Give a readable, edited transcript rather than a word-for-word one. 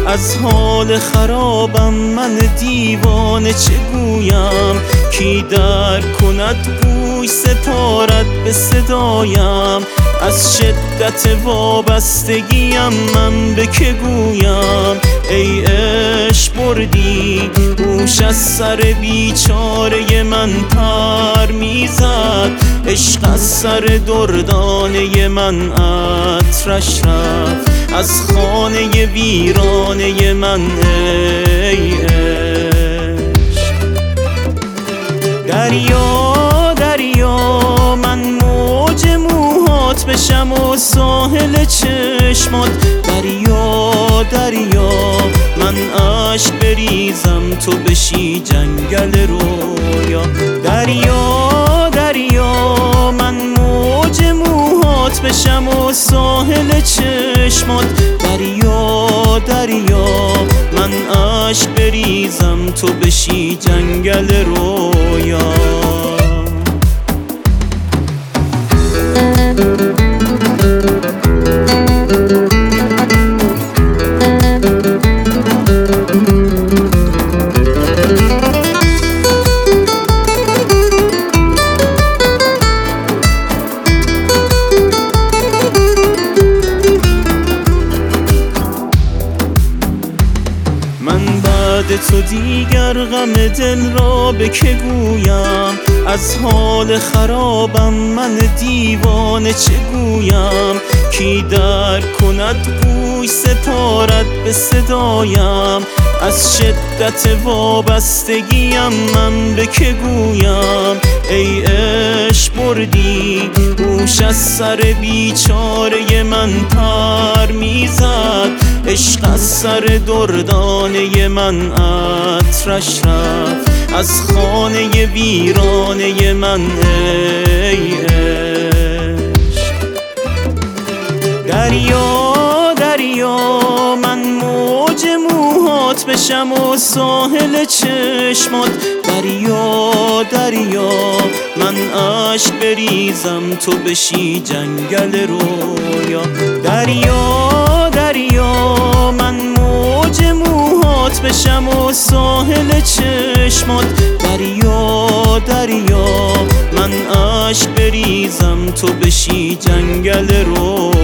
از حال خرابم من دیوانه چه گویم؟ کی درک کند گوش سپارد به صدایم؟ از شدت وابستگیم من به که گویم؟ ای عشق بردی گوش از سر بیچاره من پر میزد، عشق از سر دردانه من عطرش رفت از خانه ویرانه من. ای عشق دریا دریا من موج موهات بشم و ساحل چشمات، دریا دریا من عشق بریزم تو بشی جنگل رویا. دریا دریا من موج موهات بشم و ساحل چشمات، دریا دریا من عشق بریزم تو بشی جنگل رویا. من بعد تو دیگر غم دل را به که گویم؟ از حال خرابم من دیوانه چه گویم؟ کی درک کند گوش سپارد به صدایم؟ از شدت وابستگیم من به که گویم؟ ای عشق بردی گوش از سر بیچاره من پر میزد، عشق از سر دردانه من عطرش رفت از خانه ویرانه من. ای عشق دریا دریا من موج موهات بشم و ساحل چشمات، دریا دریا من عشق بریزم تو بشی جنگل رویا. دریا دریا من موج موهات بشم و ساحل چشمات، دریا دریا من عشق بریزم تو بشی جنگل رویا.